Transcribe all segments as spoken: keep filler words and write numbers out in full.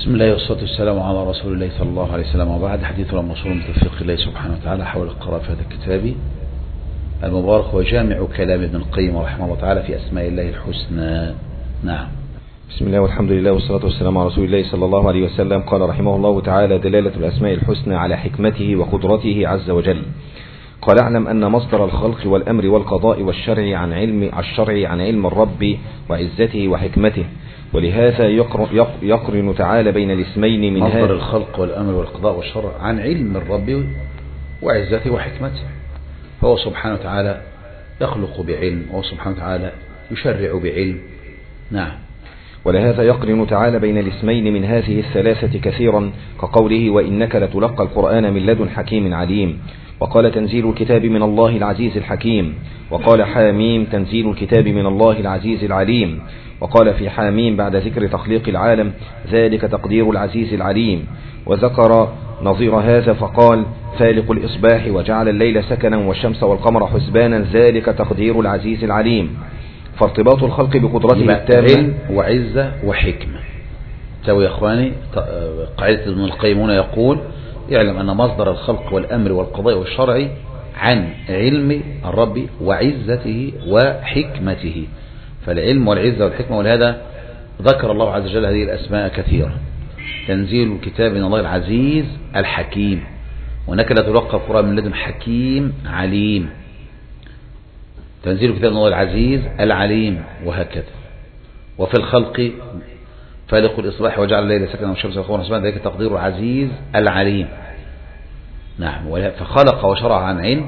بسم الله والصلاة والسلام على رسول الله صلى الله عليه وسلم، وبعد. حديثنا الموصول بتوفيق الله سبحانه وتعالى حول القراءة في هذا الكتاب المبارك هو جامع كلام ابن القيم رحمه الله تعالى في أسماء الله الحسنى. نعم. بسم الله والحمد لله والصلاة والسلام على رسول الله صلى الله عليه وسلم. قال رحمه الله تعالى: دلالة الأسماء الحسنى على حكمته وقدرته عز وجل. قال: اعلم أن مصدر الخلق والأمر والقضاء والشرع عن علم الشرع عن علم الرب وعزته وحكمته، ولهذا يقرن تعالى بين الاسمين من مصدر الخلق والأمر والقضاء والشرع عن علم الرب وعزته وحكمته، فهو سبحانه وتعالى يخلق بعلم، وهو سبحانه وتعالى يشرع بعلم. نعم. ولهذا يقرن تعالى بين الاسمين من هذه الثلاثة كثيرا، كقوله: وإنك لتلقى القرآن من لدن حكيم عليم. وقال: تنزيل الكتاب من الله العزيز الحكيم. وقال: حاميم تنزيل الكتاب من الله العزيز العليم. وقال في حاميم بعد ذكر تخليق العالم: ذلك تقدير العزيز العليم. وذكر نظير هذا فقال: فالق الإصباح وجعل الليل سكنا والشمس والقمر حسبانا ذلك تقدير العزيز العليم. فارتباط الخلق بقدرته التامة علم وعزة وحكمة. تسوي يا إخواني قاعدة ابن القيم هنا يقول: يعلم أن مصدر الخلق والأمر والقضاء والشرع عن علم الرب وعزته وحكمته، فالعلم والعزة والحكمة. ولهذا ذكر الله عز وجل هذه الأسماء كثيرة: تنزيل الكتاب من الله العزيز الحكيم، وإنك لا تلقى القرآن من لدن حكيم عليم. تنزيل الكتاب من الله العزيز العليم، وهكذا. وفي الخلق: فالق الإصباح وجعل الليل سكنا والشمس والقمر حسبانا ذلك تقدير العزيز العليم. نعم. فخلق وشرع عن علم،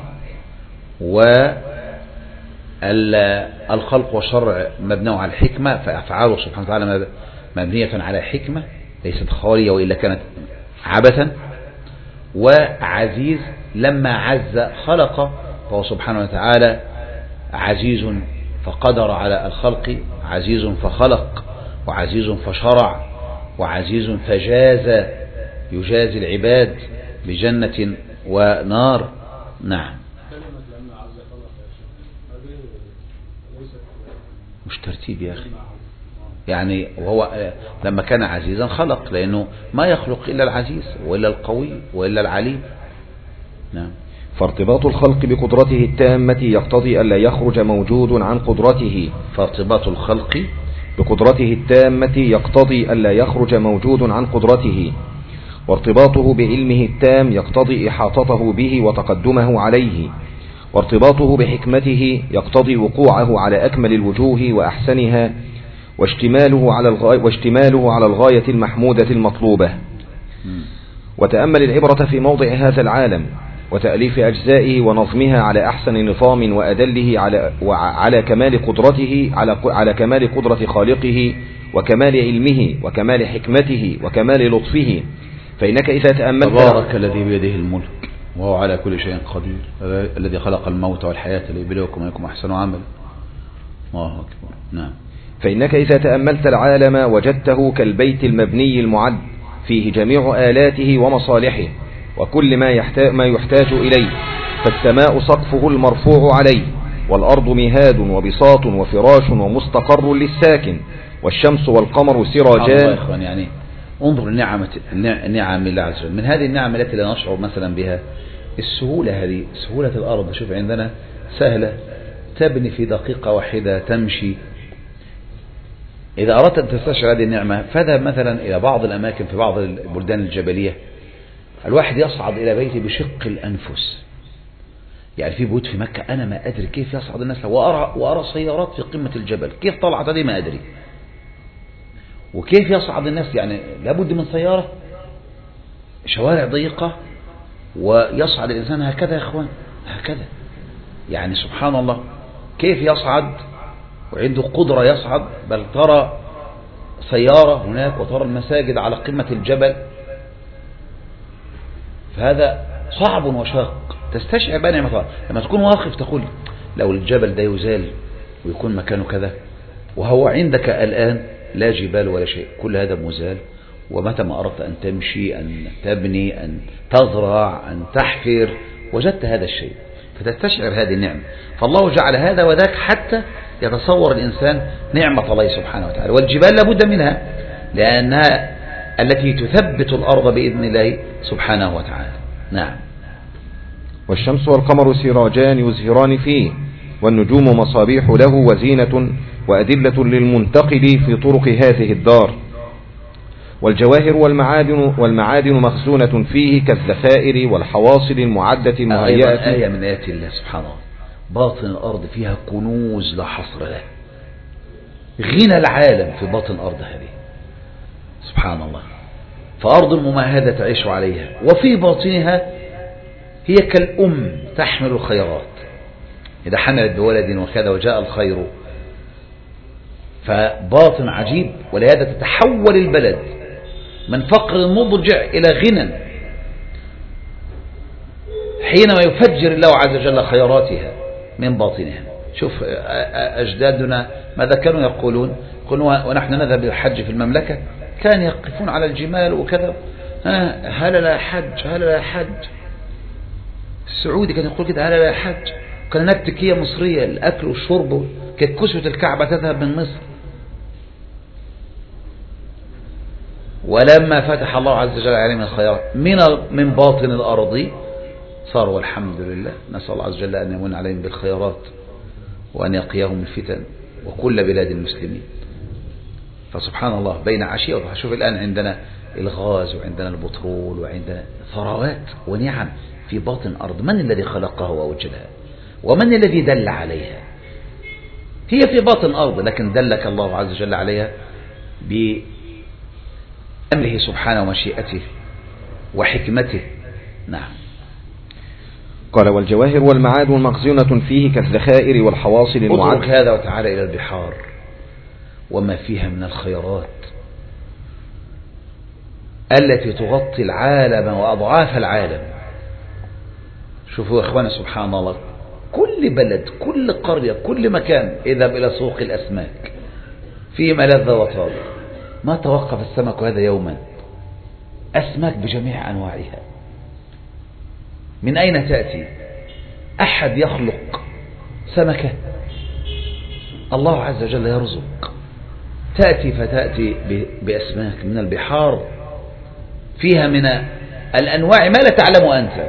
والخلق والشرع مبني على الحكمة، فأفعاله سبحانه وتعالى مبنية على حكمة ليست خالية وإلا كانت عبثا. وعزيز لما عز خلق، فهو سبحانه وتعالى عزيز فقدر على الخلق، عزيز فخلق، وعزيز فشرع، وعزيز فجاز يجازي العباد بجنة ونار. نعم. مش ترتيب يا أخي، يعني وهو لما كان عزيزا خلق، لأنه ما يخلق إلا العزيز وإلا القوي وإلا العليم. نعم. فارتباط الخلق بقدرته التامة يقتضي ألا يخرج موجود عن قدرته. فارتباط الخلق بقدرته التامة يقتضي ألا يخرج موجود عن قدرته، وارتباطه بعلمه التام يقتضي إحاطته به وتقدمه عليه، وارتباطه بحكمته يقتضي وقوعه على أكمل الوجوه وأحسنها، واشتماله على الغاية, واشتماله على الغاية المحمودة المطلوبة. وتأمل العبرة في موضع هذا العالم وتأليف أجزائه ونظمها على أحسن نظام وأدله على, على كمال قدرته على, على كمال قدرة خالقه وكمال علمه وكمال حكمته وكمال لطفه. فإنك إذا تأملت: تبارك الذي بيده الملك وهو على كل شيء قدير، الذي خلق الموت والحياة ليبلوكم أيكم أحسن عملا. الله أكبر. نعم. فإنك إذا تأملت العالم وجدته كالبيت المبني المعد فيه جميع آلاته ومصالحه وكل ما يحتاج, ما يحتاج إليه، فالسماء سقفه المرفوع عليه، والأرض مهاد وبساط وفراش ومستقر للساكن، والشمس والقمر سراجان. يعني انظر النعم النعم الله عز وجل. من هذه النعم التي لا نشعر مثلا بها السهولة، هذه سهولة الأرض. شوف عندنا سهلة، تبني في دقيقة واحدة، تمشي. إذا أردت أن تستشعر هذه النعمة فاذهب مثلا إلى بعض الأماكن في بعض البلدان الجبلية، الواحد يصعد إلى بيته بشق الأنفس. يعني في بيوت في مكة أنا ما أدري كيف يصعد الناس، وأرى, وأرى سيارات في قمة الجبل، كيف طلعت هذه ما أدري. وكيف يصعد الناس، يعني لابد من سيارة، شوارع ضيقة، ويصعد الإنسان هكذا يا أخوان، هكذا. يعني سبحان الله كيف يصعد وعنده قدرة يصعد. بل ترى سيارة هناك وترى المساجد على قمة الجبل، فهذا صعب وشاق. تستشعر بقى نعمة الله لما تكون واقف تقول: لو الجبل ده يزال ويكون مكانه كذا، وهو عندك الآن لا جبال ولا شيء، كل هذا مزال. ومتى ما أردت أن تمشي، أن تبني، أن تزرع، أن تحفر، وجدت هذا الشيء، فتستشعر هذه النعمة. فالله جعل هذا وذاك حتى يتصور الإنسان نعمة الله سبحانه وتعالى. والجبال لابد منها، لأنها التي تثبت الأرض بإذن الله سبحانه وتعالى. نعم. والشمس والقمر سراجان يزهران فيه، والنجوم مصابيح له وزينة وأدلة للمنتقل في طرق هذه الدار. والجواهر والمعادن, والمعادن مخزونة فيه كالذخائر والحواصل المعدة المهيئة. آية من آيات الله سبحانه، باطن الأرض فيها كنوز لا حصر له، غنى العالم في باطن الأرض هذه سبحان الله. فأرض ممهدة تعيش عليها، وفي باطنها هي كالأم تحمل الخيرات، إذا حملت بولد وكذا وجاء الخير، فباطن عجيب. ولهذا تتحول البلد من فقر مضجع إلى غنى حينما يفجر الله عز وجل خيراتها من باطنها. شوف أجدادنا ماذا كانوا يقولون، يقولون ونحن نذهب للحج في المملكة كانوا يقفون على الجمال وكذا، هل لا حج هل لا حج. السعودي كان يقول كده هل لا حج. كان هناك تكية مصرية الأكل والشرب، كانت كسوة الكعبة تذهب من مصر. ولما فتح الله عز وجل عليه من الخيرات من من باطن الأرض صار والحمد لله. نسأل الله عز وجل أن يمن عليهم بالخيرات وأن يقيهم الفتن وكل بلاد المسلمين. فسبحان الله بين عشية وضحى. شوف الآن عندنا الغاز وعندنا البترول وعندنا ثروات ونعم في باطن الأرض. من الذي خلقها وأوجدها ومن الذي دل عليها؟ هي في باطن الأرض، لكن دلك الله عز وجل عليها بأمره سبحانه ومشيئته وحكمته. نعم. قال والجواهر والمعادن مخزونة فيه كالذخائر والحواصل المعدة. اترك هذا وتعالى إلى البحار وما فيها من الخيرات التي تغطي العالم وأضعاف العالم. شوفوا يا إخوانا سبحان الله، كل بلد كل قرية كل مكان اذهب إلى سوق الأسماك فيه ملذ وطاب، ما توقف السمك هذا يوما. أسماك بجميع أنواعها. من أين تأتي؟ أحد يخلق سمكة؟ الله عز وجل يرزق. تأتي فتأتي بأسماك من البحار فيها من الأنواع ما لا تعلم أنت.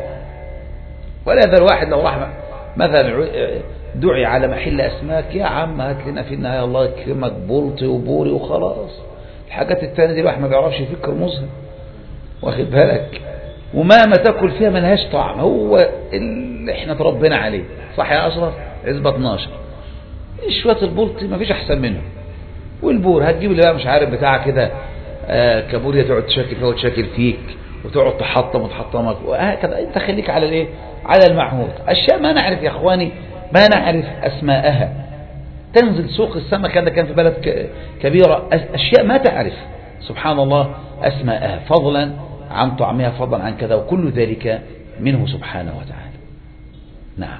ولهذا الواحد لو راح مثلا دعي على محل أسماك، يا عم هات لنا في النهاية الله يكرمك بلطي وبوري وخلاص. الحاجات التانية دي الواحد ما بيعرفش يفكر مزهر، واخد بالك، وما ما تاكل فيها ملهاش طعم. هو اللي احنا تربينا عليه صح يا أشرف؟ عزبة اتناشر شوية البلطي ما فيش أحسن منه، والبور هتجيب اللي بقى مش عارف بتاع كده آه كابوريا تقعد تشكل فيها وتشكل فيك وتقعد تحطم وتحطمك وهكذا. انت خليك على الايه؟ على المعهود. اشياء ما نعرف يا اخواني، ما نعرف اسماءها. تنزل سوق السمك هذا كان في بلد كبيرة، اشياء ما تعرف سبحان الله اسماءها، فضلا عن طعمها، فضلا عن كذا، وكل ذلك منه سبحانه وتعالى. نعم.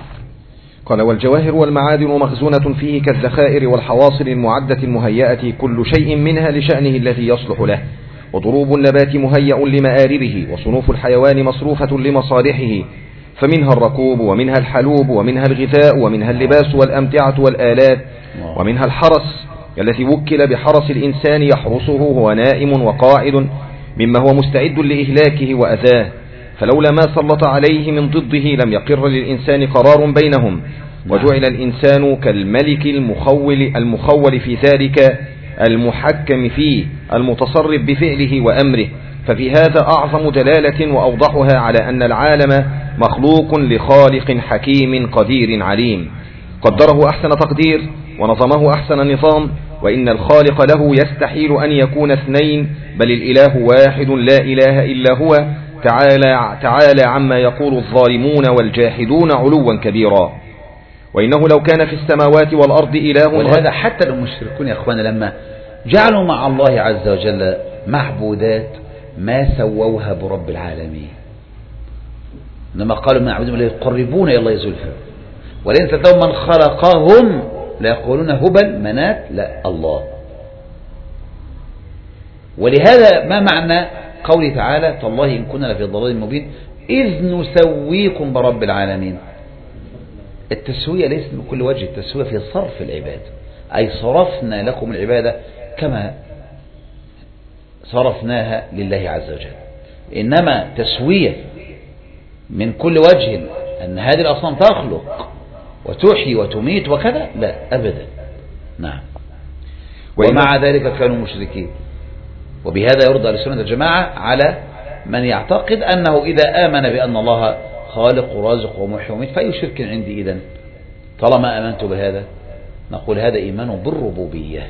قال والجواهر والمعادن مخزونة فيه كالذخائر والحواصل المعدة المهيئة، كل شيء منها لشأنه الذي يصلح له. وضروب النبات مهيأ لمآربه، وصنوف الحيوان مصروفة لمصالحه، فمنها الركوب ومنها الحلوب ومنها الغذاء ومنها اللباس والأمتعة والآلات، ومنها الحرس الذي وكل بحرس الإنسان يحرسه وهو نائم وقاعد مما هو مستعد لإهلاكه وأذاه، فلولا ما سلط عليه من ضده لم يقر للإنسان قرار بينهم. وجعل الإنسان كالملك المخول, المخول في ذلك المحكم فيه المتصرف بفعله وأمره. ففي هذا أعظم دلالة وأوضحها على أن العالم مخلوق لخالق حكيم قدير عليم، قدره أحسن تقدير ونظمه أحسن نظام. وإن الخالق له يستحيل أن يكون اثنين، بل الإله واحد لا إله إلا هو، تعالى, تعالى عما يقول الظالمون والجاحدون علوا كبيرا. وإنه لو كان في السماوات والأرض إله، ولهذا حتى المشركون يا أخوانا لما جعلوا مع الله عز وجل معبودات ما سووها برب العالمين، لما قالوا ما نعبدهم إلا يقربون إلى الله زلفى، ولئن سألتهم من خلقهم ليقولون هبل منات، لا الله. ولهذا ما معنى قوله تعالى تالله إن كنا لفي ضلال مبين إذ نسويكم برب العالمين؟ التسوية ليست من كل وجه، التسوية في صرف العبادة، أي صرفنا لكم العبادة كما صرفناها لله عز وجل. إنما تسوية من كل وجه أن هذه الأصنام تخلق وتحيي وتميت وكذا، لا أبدا. نعم. ومع ذلك كانوا مشركين. وبهذا يرد أهل السنة الجماعة على من يعتقد أنه إذا آمن بأن الله خالق ورازق ومحيي وميت فأي شرك عندي إذن؟ طالما آمنت بهذا نقول هذا إيمان بالربوبية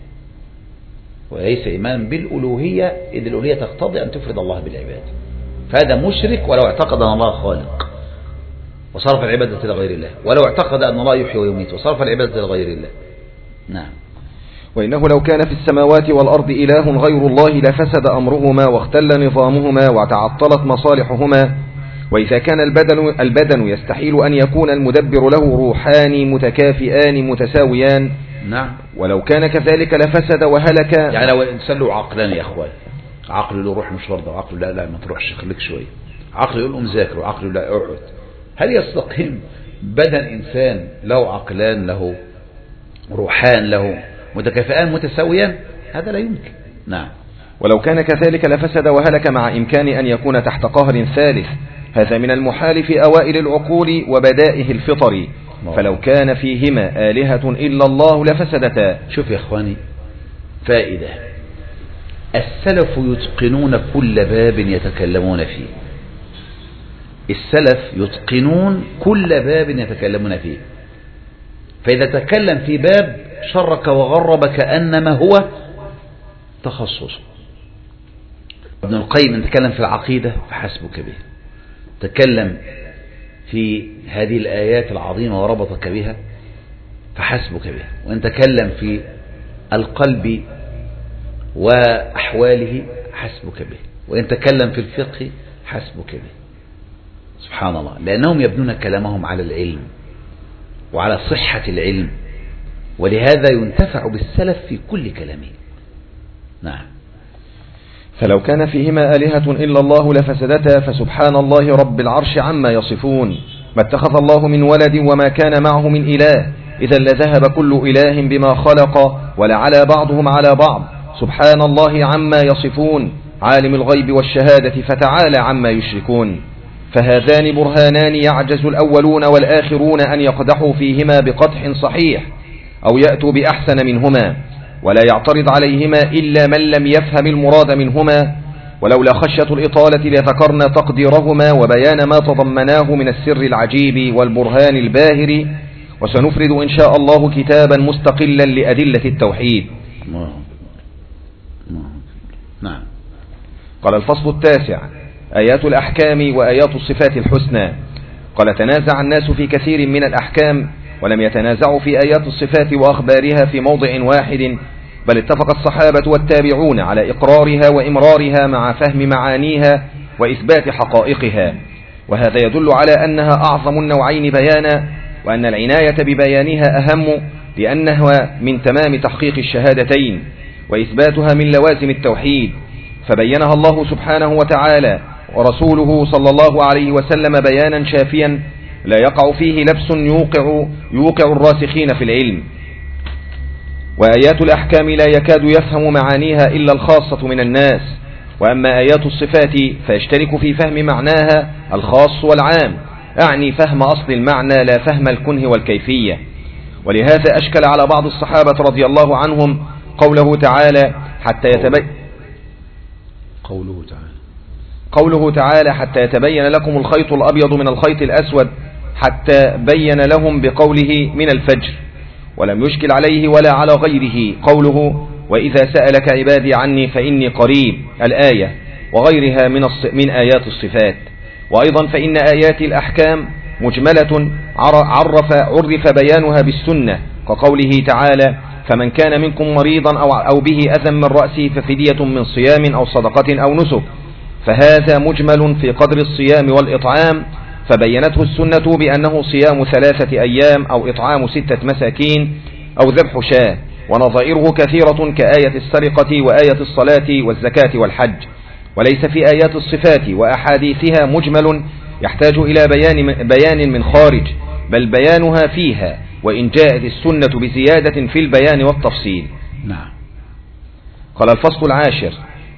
وليس إيمان بالألوهية، إذ الألوهية تقتضي أن تفرد الله بالعباد. فهذا مشرك ولو اعتقد أن الله خالق وصرف العبادة لغير الله، ولو اعتقد أن الله يحيي ويميت وصرف العبادة لغير الله. نعم. وإنه لو كان في السماوات والأرض إله غير الله لفسد أمرهما واختل نظامهما وتعطلت مصالحهما. وإذا كان البدن, البدن يستحيل أن يكون المدبر له روحان متكافئان متساويان. نعم. ولو كان كذلك لفسد وهلك. يعني لو الإنسان له عقلان يا أخوان، عقل له روح مش برضه، عقل لا لا ما تروحش خليك شوية، عقل يقول قوم ذاكر وعقل لا اقعد. هل يستقيم بدن إنسان له عقلان له روحان له متكافئان متساويان؟ هذا لا يمكن. نعم. ولو كان كذلك لفسد وهلك مع إمكان أن يكون تحت قهر ثالث، هذا من المحال في أوائل العقول وبدائه الفطر. فلو كان فيهما آلهة إلا الله لفسدتا. شوف يا إخواني فائدة، السلف يتقنون كل باب يتكلمون فيه. السلف يتقنون كل باب يتكلمون فيه، فإذا تكلم في باب شرك وغرب كأنما هو تخصصه. ابن القيم تكلم في العقيدة فحسبك به، تكلم في هذه الآيات العظيمة وربطك بها فحسبك به، وإن تكلم في القلب وأحواله حسبك به، وإن تكلم في الفقه حسبك به. سبحان الله، لأنهم يبنون كلامهم على العلم وعلى صحة العلم، ولهذا ينتفع بالسلف في كل كلامه. نعم. فلو كان فيهما آلهة إلا الله لفسدتا، فسبحان الله رب العرش عما يصفون. ما اتخذ الله من ولد وما كان معه من إله، إذا لذهب كل إله بما خلق ولعلى بعضهم على بعض. سبحان الله عما يصفون، عالم الغيب والشهادة فتعالى عما يشركون. فهذان برهانان يعجز الأولون والآخرون أن يقدحوا فيهما بقدح صحيح أو يأتوا بأحسن منهما، ولا يعترض عليهما إلا من لم يفهم المراد منهما. ولولا خشية الإطالة لذكرنا تقديرهما وبيان ما تضمناه من السر العجيب والبرهان الباهر، وسنفرد إن شاء الله كتابا مستقلا لأدلة التوحيد. نعم. قال الفصل التاسع: آيات الأحكام وآيات الصفات الحسنى. قال: تنازع الناس في كثير من الأحكام ولم يتنازعوا في آيات الصفات وأخبارها في موضع واحد، بل اتفق الصحابة والتابعون على إقرارها وإمرارها مع فهم معانيها وإثبات حقائقها. وهذا يدل على أنها أعظم النوعين بيانا، وأن العناية ببيانها أهم، لأنها من تمام تحقيق الشهادتين وإثباتها من لوازم التوحيد. فبينها الله سبحانه وتعالى ورسوله صلى الله عليه وسلم بيانا شافيا لا يقع فيه لبس يوقع, يوقع الراسخين في العلم. وآيات الأحكام لا يكاد يفهم معانيها إلا الخاصة من الناس، وأما آيات الصفات فيشترك في فهم معناها الخاص والعام، أعني فهم أصل المعنى لا فهم الكنه والكيفية. ولهذا أشكل على بعض الصحابة رضي الله عنهم قوله تعالى حتى يتبين قوله تعالى قوله تعالى حتى يتبين لكم الخيط الأبيض من الخيط الأسود، حتى بين لهم بقوله من الفجر. ولم يشكل عليه ولا على غيره قوله وإذا سألك عبادي عني فإني قريب الآية، وغيرها من, من آيات الصفات. وأيضا فإن آيات الأحكام مجملة عرف, عرف بيانها بالسنة، كقوله تعالى فمن كان منكم مريضا أو, أو به أذى من رأسه ففدية من صيام أو صدقة أو نسك، فهذا مجمل في قدر الصيام والإطعام، فبينته السنة بأنه صيام ثلاثة أيام أو إطعام ستة مساكين أو ذبح شاة. ونظائره كثيرة كآية السرقة وآية الصلاة والزكاة والحج. وليس في آيات الصفات وأحاديثها مجمل يحتاج إلى بيان, بيان من خارج، بل بيانها فيها، وإن جاءت السنة بزيادة في البيان والتفصيل. نعم. قال الفصل العاشر: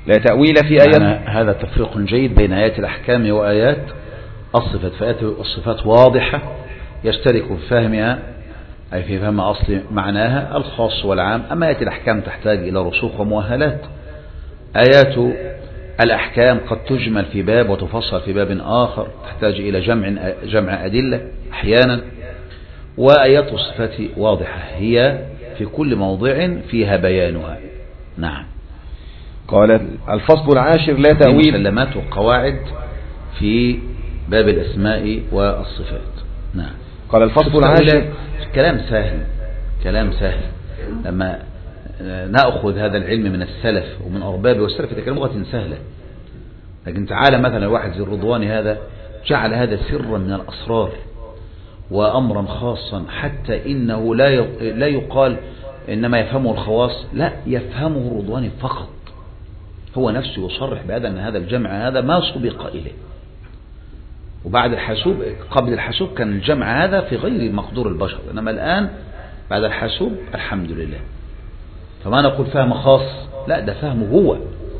لا تأويل في آيات. هذا تفريق جيد بين آيات الأحكام وآيات الصفات. فآيات الصفات واضحة يشترك في فهمها أي في فهم أصل معناها الخاص والعام. أما آيات الأحكام تحتاج إلى رسوخ ومؤهلات. آيات الأحكام قد تجمل في باب وتفصل في باب آخر، تحتاج إلى جمع جمع أدلة أحيانا. وآيات الصفات واضحة، هي في كل موضع فيها بيانها. نعم. قال الفصل العاشر لا تأويل. مسلمات وقواعد في باب الأسماء والصفات. نعم. قال الفصل العاشر. كلام سهل، كلام سهل. لما نأخذ هذا العلم من السلف ومن أربابه والسلف يتكلم لغة سهلة. لكن تعالى مثلا واحد زي الرضواني هذا جعل هذا سرا من الأسرار وأمرا خاصا، حتى إنه لا لا يقال إنما يفهمه الخواص، لا، يفهمه الرضواني فقط. هو نفسه يصرح بهذا أن هذا الجمع هذا ما سبق إليه. وبعد الحاسوب، قبل الحاسوب كان الجمع هذا في غير مقدور البشر، إنما الآن بعد الحاسوب الحمد لله. فما نقول فهم خاص، لا، ده فهمه هو.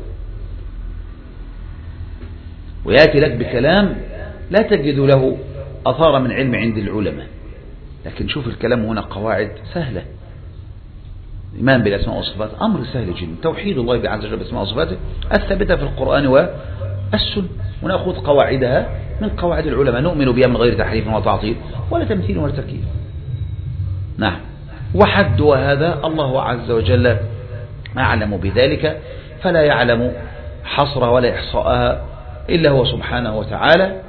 ويأتي لك بكلام لا تجد له أثار من علم عند العلماء. لكن شوف الكلام هنا قواعد سهلة. الإيمان بالأسماء والصفات أمر سهل جدا. توحيد الله عز وجل بأسماء وصفاته الثابتة في القرآن والسنة، ونأخذ قواعدها من قواعد العلماء، نؤمن بها من غير تحريف وتعطيل ولا تمثيل ولا تركيب. نعم. وحد وهذا الله عز وجل أعلم بذلك، فلا يعلم حصرها ولا إحصاءها إلا هو سبحانه وتعالى.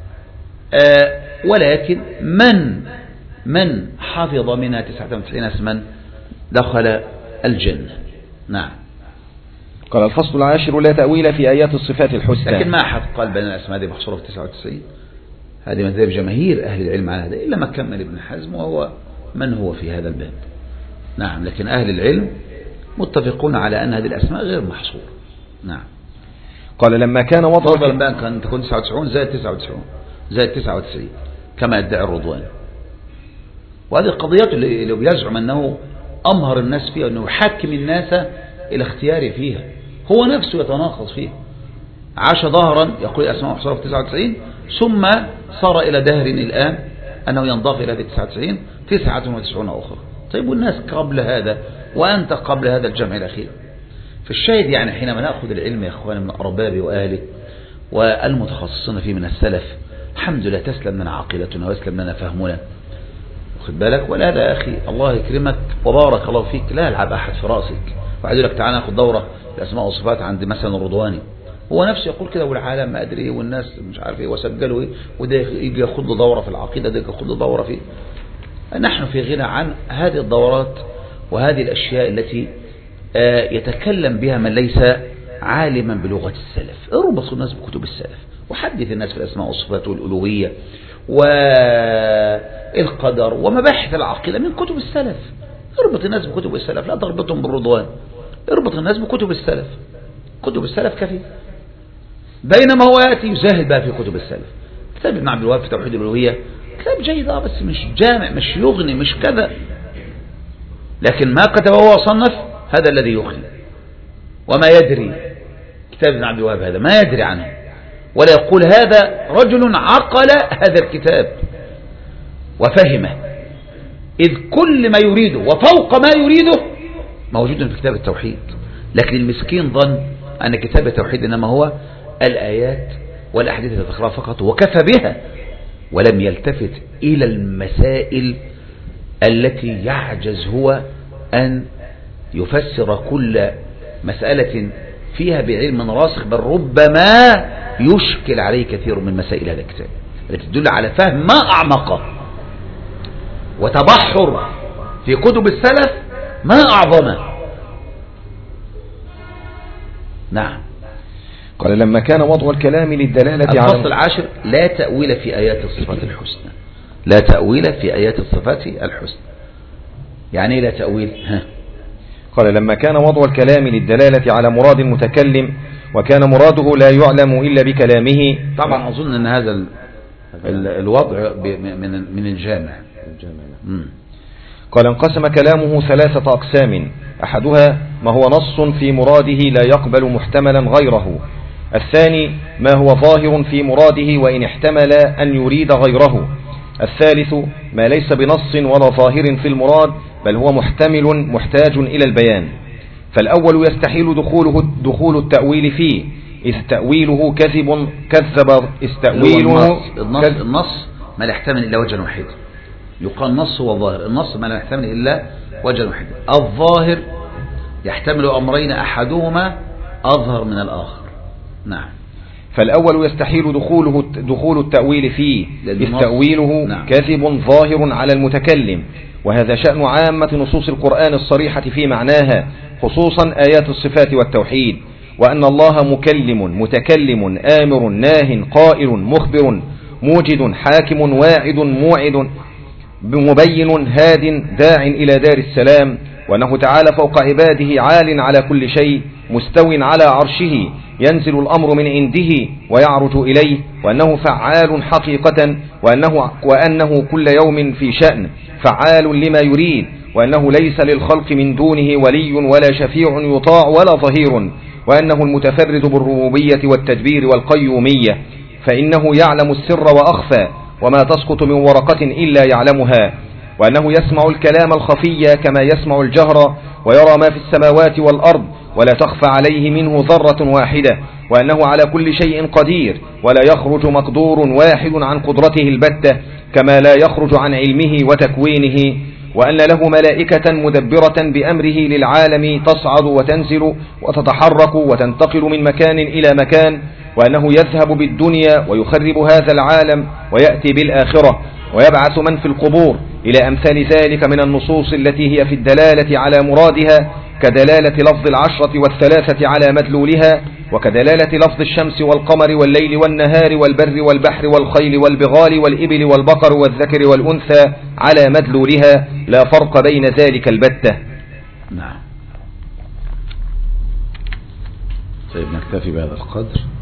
آه ولكن من من حافظ منها تسعة وتسعين اسما دخل الجنة. نعم. قال الفصل العاشر لا تأويل في آيات الصفات الحسنى. لكن ما أحد قال بأن الأسماء هذه محصورة في تسعة وتسعين. هذه مذهب جماهير أهل العلم على هذا، إلا ما كمل ابن حزم وهو من هو في هذا الباب. نعم. لكن أهل العلم متفقون على أن هذه الأسماء غير محصورة. نعم. قال لما كان وضع فضلا بأن كان تكون تسعة وتسعين زائد تسعة وتسعين زائد تسعة وتسعين كما يدعي الرضوان. وهذه القضيات اللي بيزعم أنه أمهر الناس فيها، أنه يحكم الناس إلى اختياره فيها، هو نفسه يتناقض فيها. عاش ظهرا يقول الأسماء محصورة في تسعة وتسعين، ثم صار إلى دهر الآن أنه ينضاف إلى تسعة وتسعين تسعة وتسعين أخرى. طيب والناس قبل هذا وأنت قبل هذا الجمع الأخير. فالشاهد يعني حينما نأخذ العلم يا أخواني من أربابه وأهله والمتخصصين فيه من السلف، الحمد لله تسلم لنا عقيدتنا ويسلم لنا فهمنا، واخد بالك. ولا هذا يا أخي الله يكرمك وبارك الله فيك، لا يلعب أحد في رأسك وعد لك تعالى ناخذ دورة الأسماء والصفات عند مثلا الرضواني، هو نفسه يقول كده والعالم ما أدري والناس مش عارف إيه وسجلوا إيه، وده يجي ياخذ له دورة في العقيدة، ده ياخذ له دورة في. نحن في غنى عن هذه الدورات وهذه الأشياء التي يتكلم بها من ليس عالما بلغة السلف. اربط الناس بكتب السلف وحدث الناس في الأسماء والصفات والألوهية والقدر ومباحث العقيدة من كتب السلف. اربط الناس بكتب السلف، لا تربطهم بالرضوان، اربط الناس بكتب السلف. كتب السلف كفي. بينما هو يأتي يزاهد بقى في كتب السلف. كتاب ابن عبد الوهاب في توحيد الألوهية كتاب جيد اه بس مش جامع، مش يغني، مش كذا. لكن ما كتبه هو صنف هذا الذي يغني وما يدري. كتاب ابن عبد الوهاب هذا ما يدري عنه، ولا يقول هذا رجل عقل هذا الكتاب وفهمه، إذ كل ما يريده وفوق ما يريده موجود في كتاب التوحيد. لكن المسكين ظن أن كتاب التوحيد إنما هو الآيات والأحاديث التي تقرأ فقط وكفى بها، ولم يلتفت إلى المسائل التي يعجز هو أن يفسر كل مسألة فيها بعلم راسخ، بل ربما يشكل عليه كثير من مسائل هذا الكتاب التي تدل على فهم ما أعمقه وتبحر في كتب السلف ما أعظمه. نعم. قال لما كان وضع الكلام للدلالة على الفصل العاشر لا تأويل في آيات الصفات الحسنى. لا تأويل في آيات الصفات الحسنى يعني إيه لا تأويل؟ ها. قال لما كان وضع الكلام للدلالة على مراد المتكلم وكان مراده لا يعلم إلا بكلامه. طبعا أظن أن هذا ال ال الوضع من من الجامع. قال انقسم كلامه ثلاثة أقسام. أحدها ما هو نص في مراده لا يقبل محتملا غيره، الثاني ما هو ظاهر في مراده وإن احتمل أن يريد غيره، الثالث ما ليس بنص ولا ظاهر في المراد بل هو محتمل محتاج إلى البيان. فالأول يستحيل دخوله دخول التأويل فيه، إذ تأويله كذب كذب استأويله النص, النص, النص ما لا يحتمل إلا وجها واحدا، يقال نص وظاهر. النص ما لا يحتمل إلا وجها واحدا، الظاهر يحتمل أمرين أحدهما أظهر من الآخر. نعم. فالأول يستحيل دخوله دخول التأويل فيه، إذ تأويله نعم. كذب ظاهر على المتكلم، وهذا شأن عامة نصوص القرآن الصريحة في معناها، خصوصا آيات الصفات والتوحيد، وأن الله مكلم متكلم آمر ناه قائل مخبر موجد حاكم واعد موعد مبين هاد داع إلى دار السلام، وأنه تعالى فوق عباده عال على كل شيء مستو على عرشه ينزل الأمر من عنده ويعرج إليه، وأنه فعال حقيقة، وأنه, وأنه كل يوم في شأن فعال لما يريد، وأنه ليس للخلق من دونه ولي ولا شفيع يطاع ولا ظهير، وأنه المتفرد بالربوبية والتدبير والقيومية، فإنه يعلم السر وأخفى وما تسقط من ورقة إلا يعلمها، وأنه يسمع الكلام الخفي كما يسمع الجهر، ويرى ما في السماوات والأرض ولا تخفى عليه منه ذرة واحدة، وأنه على كل شيء قدير ولا يخرج مقدور واحد عن قدرته البتة كما لا يخرج عن علمه وتكوينه، وأن له ملائكة مدبرة بأمره للعالم تصعد وتنزل وتتحرك وتنتقل من مكان إلى مكان، وأنه يذهب بالدنيا ويخرب هذا العالم ويأتي بالآخرة ويبعث من في القبور إلى أمثال ذلك من النصوص التي هي في الدلالة على مرادها، كدلالة لفظ العشرة والثلاثة على مدلولها، وكدلالة لفظ الشمس والقمر والليل والنهار والبر والبحر والخيل والبغال والإبل والبقر والذكر والأنثى على مدلولها، لا فرق بين ذلك البتة. نعم. طيب نكتفي بهذا القدر.